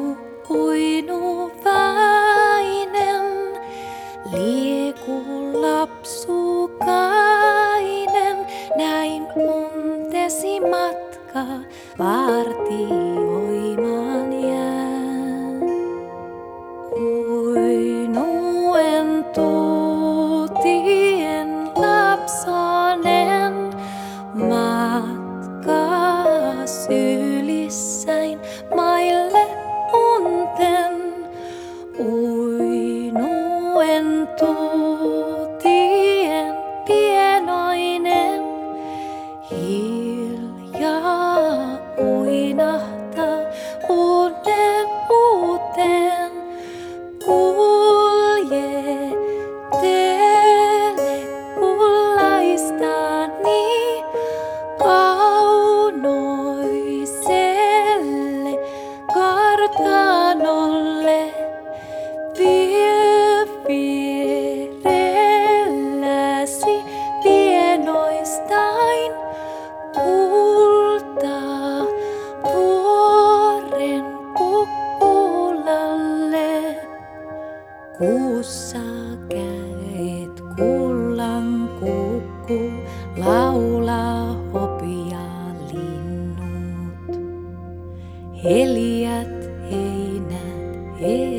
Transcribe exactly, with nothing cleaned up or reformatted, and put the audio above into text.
uinuvainen, lieku lapsukainen, näin untesi matka vartioimaan jää. Uinuen tuutien lapsanen, matka sylissäin maille unten. Uinuen tuutien pienoinen, hiljaa uinahtaa uuden uuteen. Kuljettele kullaistani kaunoiselle kartanolle. Vie vierelläsi pienoistain kultaa vuoren kukkulalle. Kuussa käet kullan kukku, laulaa hopia linnut. Heliät heinät